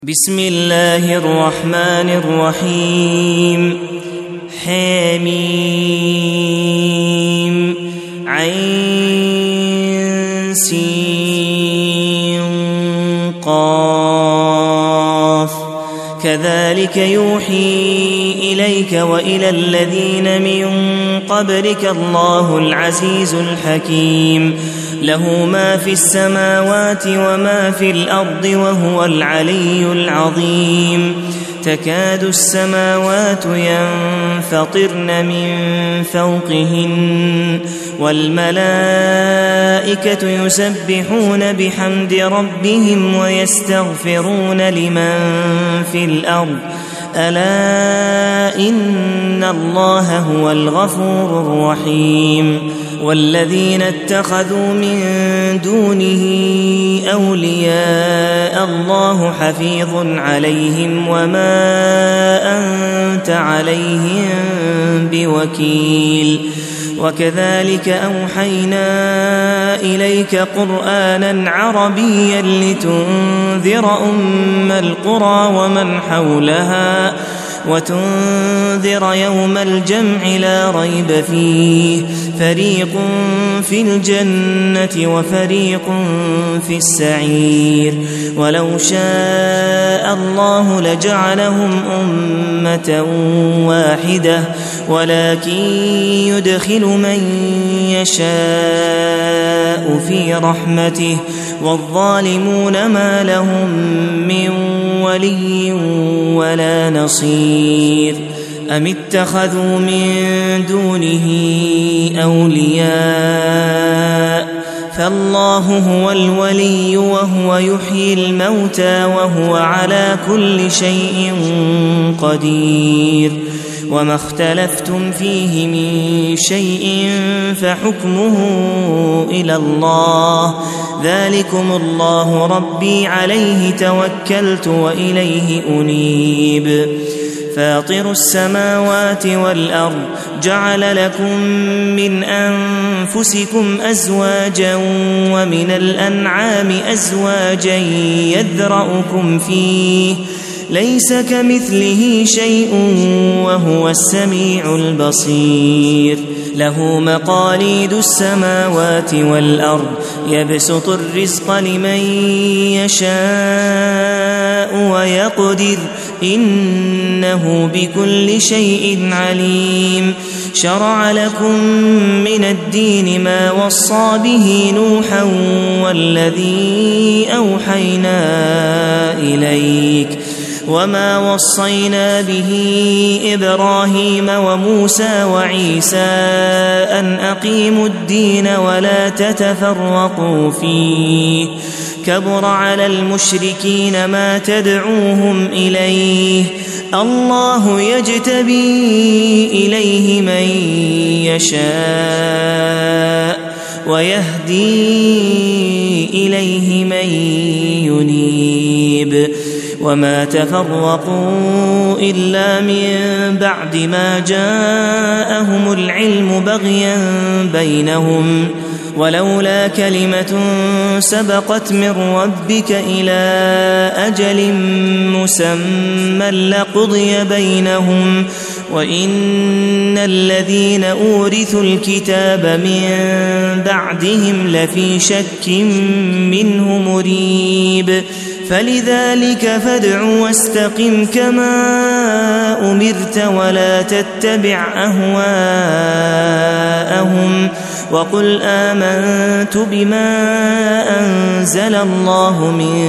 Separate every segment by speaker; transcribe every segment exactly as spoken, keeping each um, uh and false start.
Speaker 1: بسم الله الرحمن الرحيم. حميم عين سين قاف كذلك يوحي إليك وإلى الذين من قبلك الله العزيز الحكيم له ما في السماوات وما في الأرض وهو العلي العظيم. تكاد السماوات ينفطرن من فوقهن والملائكة يسبحون بحمد ربهم ويستغفرون لمن في الأرض ألا إن الله هو الغفور الرحيم. والذين اتخذوا من دونه أولياء الله حفيظ عليهم وما أنت عليهم بوكيل. وكذلك أوحينا إليك قرآنا عربيا لتنذر أم القرى ومن حولها وتنذر يوم الجمع لا ريب فيه فريق في الجنة وفريق في السعير. ولو شاء الله لجعلهم أمة واحدة ولكن يدخل من يشاء في رحمته والظالمون ما لهم من ولي ولا نصير. أم اتخذوا من دونه أولياء فالله هو الولي وهو يحيي الموتى وهو على كل شيء قدير. وما اختلفتم فيه من شيء فحكمه إلى الله ذلكم الله ربي عليه توكلت وإليه أنيب. فاطر السماوات والأرض جعل لكم من أنفسكم أزواجا ومن الأنعام أزواجا يذرأكم فيه ليس كمثله شيء وهو السميع البصير. له مقاليد السماوات والأرض يبسط الرزق لمن يشاء ويقدر إنه بكل شيء عليم. شرع لكم من الدين ما وصى به نوحا والذي أوحينا إليك وما وصينا به إبراهيم وموسى وعيسى أن أقيموا الدين ولا تتفرقوا فيه كبر على المشركين ما تدعوهم إليه الله يجتبي إليه من يشاء ويهدي إليه من ينيب. وما تفرقوا إلا من بعد ما جاءهم العلم بغيا بينهم ولولا كلمة سبقت من ربك إلى أجل مسمى لقضي بينهم وإن الذين أورثوا الكتاب من بعدهم لفي شك منه مريب. فلذلك فادع واستقم كما أمرت ولا تتبع أهواءهم وقل آمنت بما أنزل الله من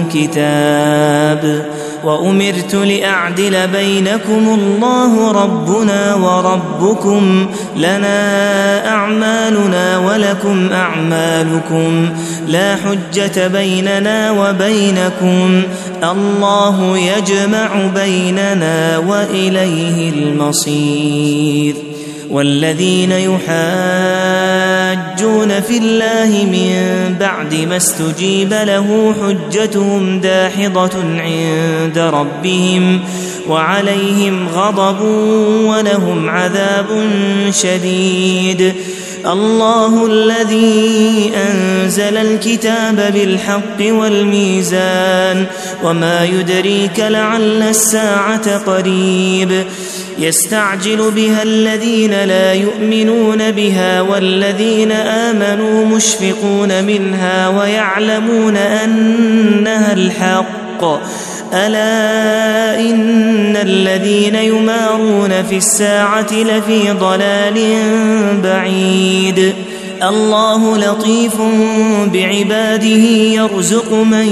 Speaker 1: كتاب وأمرت لأعدل بينكم الله ربنا وربكم لنا أعمالنا ولكم أعمالكم لا حجة بيننا وبينكم الله يجمع بيننا وإليه المصير. والذين يحاجون في الله من بعد ما استجيب له حجتهم داحضة عند ربهم وعليهم غضب ولهم عذاب شديد. الله الذي أنزل الكتاب بالحق والميزان وما يدريك لعل الساعة قريب يستعجل بها الذين لا يؤمنون بها والذين آمنوا مشفقون منها ويعلمون أنها الحق ألا إن الذين يمارون في الساعة لفي ضلال بعيد الله لطيف بعباده يرزق من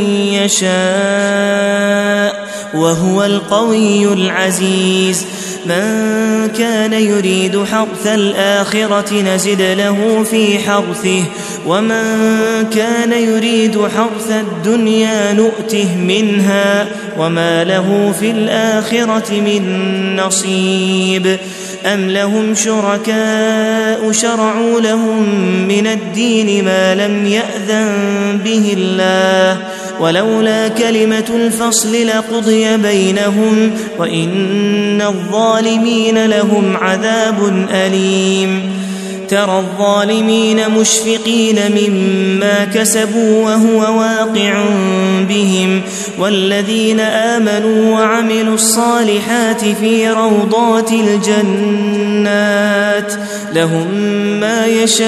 Speaker 1: يشاء وهو القوي العزيز من كان يريد حرث الآخرة نزد له في حرثه ومن كان يريد حرث الدنيا نؤته منها وما له في الآخرة من نصيب أم لهم شركاء شرعوا لهم من الدين ما لم يأذن به الله ولولا كلمة الفصل لقضي بينهم وإن الظالمين لهم عذاب أليم ترى الظالمين مشفقين مما كسبوا وهو واقع بهم والذين آمنوا وعملوا الصالحات في روضات الجنات لهم ما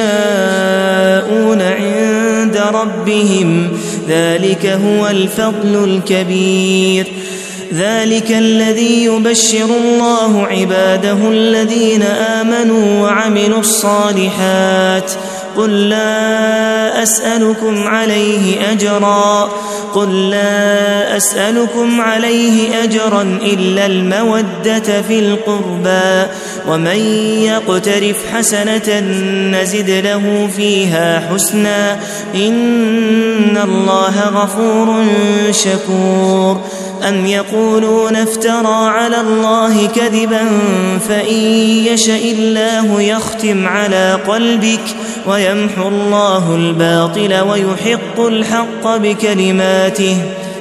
Speaker 1: يشاءون عند ربهم ذلك هو الفضل الكبير ذلك الذي يبشر الله عباده الذين آمنوا وعملوا الصالحات قل لا أسألكم عليه أجرا قل لا أسألكم عليه أجرا إلا المودة في القربى ومن يقترف حسنة نزد له فيها حسنا إن الله غفور شكور أم يقولون افترى على الله كذبا فإن يشاء الله يختم على قلبك ويمحو الله الباطل ويحق الحق بكلماته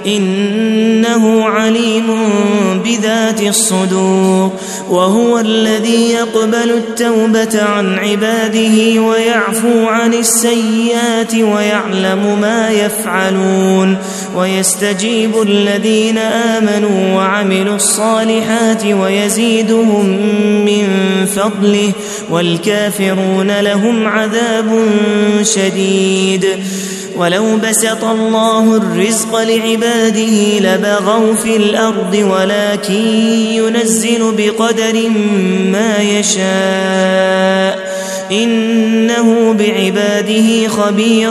Speaker 1: إنه عليم بذات الصدور وهو الذي يقبل التوبة عن عباده ويعفو عن السيئات ويعلم ما يفعلون ويستجيب الذين آمنوا وعملوا الصالحات ويزيدهم من فضله والكافرون لهم عذاب شديد ولو بسط الله الرزق لعباده لبغوا في الأرض ولكن ينزل بقدر ما يشاء إنه بعباده خبير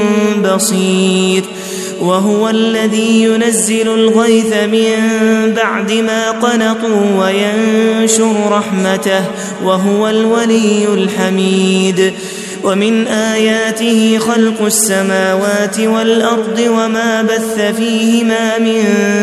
Speaker 1: بصير وهو الذي ينزل الغيث من بعد ما قنطوا وينشر رحمته وهو الولي الحميد ومن آياته خلق السماوات والأرض وما بث فيهما من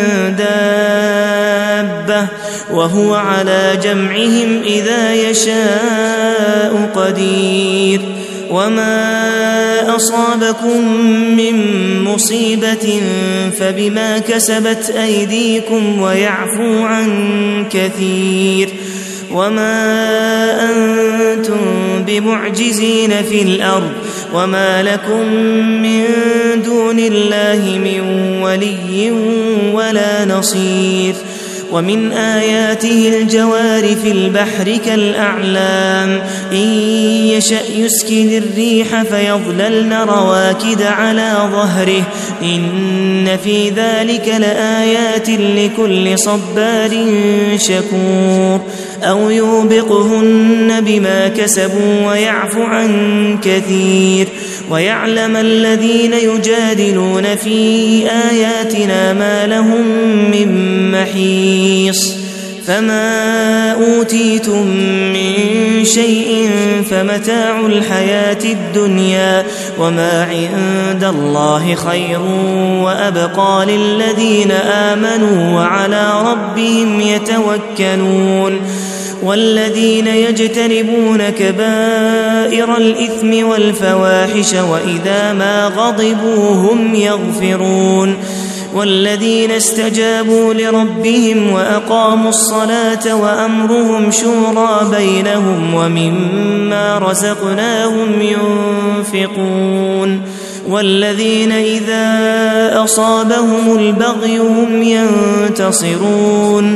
Speaker 1: دابة وهو على جمعهم إذا يشاء قدير وما أصابكم من مصيبة فبما كسبت أيديكم ويعفو عن كثير وما أنتم بمعجزين في الأرض وما لكم من دون الله من ولي ولا نصير ومن آياته الجوار في البحر كالأعلام إن يشأ يسكن الريح فيظللن رواكد على ظهره إن في ذلك لآيات لكل صبار شكور أو يوبقهن بما كسبوا ويعفو عن كثير ويعلم الذين يجادلون في آياتنا ما لهم من محيص فما أوتيتم من شيء فمتاع الحياة الدنيا وما عند الله خير وأبقى للذين آمنوا وعلى ربهم يتوكلون والذين يجتنبون كبائر الإثم والفواحش وإذا ما غضبوا هم يغفرون والذين استجابوا لربهم وأقاموا الصلاة وأمرهم شورى بينهم ومما رزقناهم ينفقون والذين إذا أصابهم البغي هم ينتصرون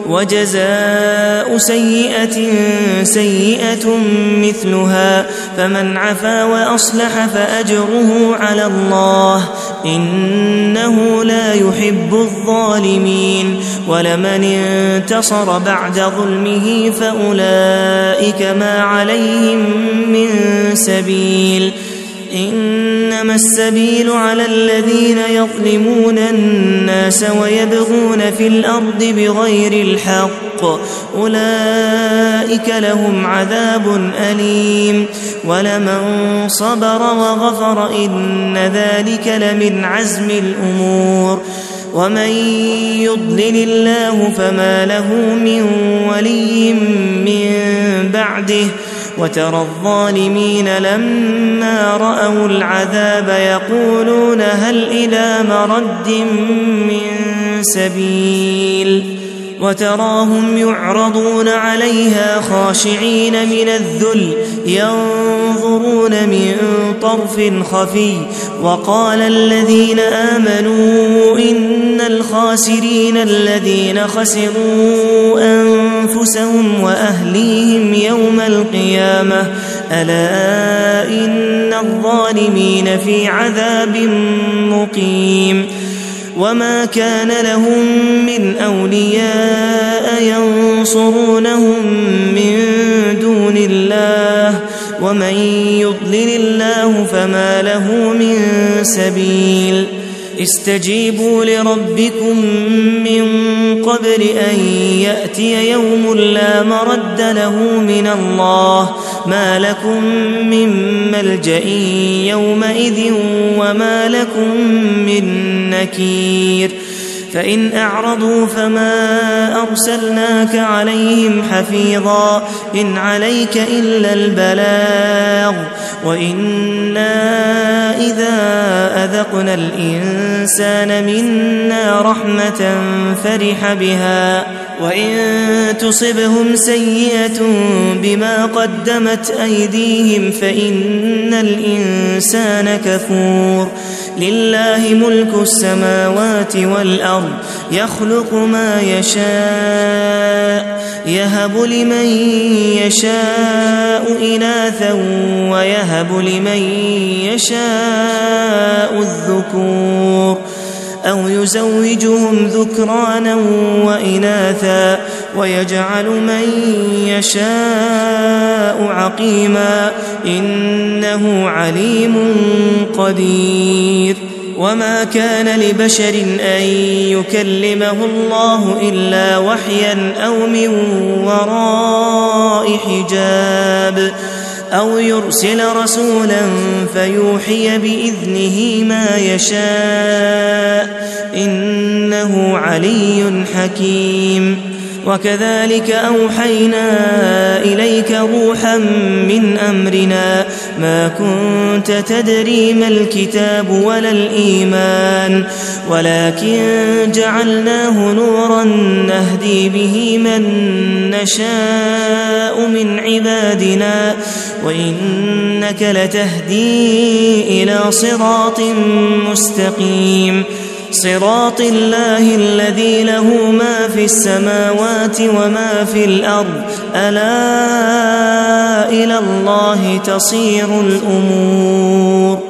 Speaker 1: وجزاء سيئة سيئة مثلها فمن عفا وأصلح فأجره على الله إنه لا يحب الظالمين ولمن انتصر بعد ظلمه فأولئك ما عليهم من سبيل إنما السبيل على الذين يظلمون الناس ويبغون في الأرض بغير الحق أولئك لهم عذاب أليم ولمن صبر وغفر إن ذلك لمن عزم الأمور ومن يضلل الله فما له من ولي من بعده وترى الظالمين لما رأوا العذاب يقولون هل إلى مرد من سبيل وتراهم يعرضون عليها خاشعين من الذل ينظرون من طرف خفي وقال الذين آمنوا إن الخاسرين الذين خسروا أنفسهم وأهليهم يوم القيامة ألا إن الظالمين في عذاب مقيم وما كان لهم من أولياء ينصرونهم من دون الله ومن يضلل الله فما له من سبيل استجيبوا لربكم من قبل أن يأتي يوم لا مرد له من الله ما لكم من ملجأ يومئذ وما لكم من نكير فإن أعرضوا فما أرسلناك عليهم حفيظا إن عليك إلا البلاغ وإنا إذا أذقنا الإنسان منا رحمة فرح بها وإن تصبهم سيئة بما قدمت أيديهم فإن الإنسان كفور لله ملك السماوات والأرض يخلق ما يشاء يهب لمن يشاء إناثا ويهب لمن يشاء الذكور أو يزوجهم ذكرانا وإناثا ويجعل من يشاء عقيما إنه عليم قدير وما كان لبشر أن يكلمه الله إلا وحيا أو من وراء حجاب أو يرسل رسولا فيوحي بإذنه ما يشاء إنه علي حكيم وكذلك أوحينا إليك روحا من أمرنا ما كنت تدري ما الكتاب ولا الإيمان ولكن جعلناه نورا نهدي به من نشاء من عبادنا وإنك لتهدي إلى صراط مستقيم صراط الله الذي له ما في السماوات وما في الأرض ألا إلى الله تصير الأمور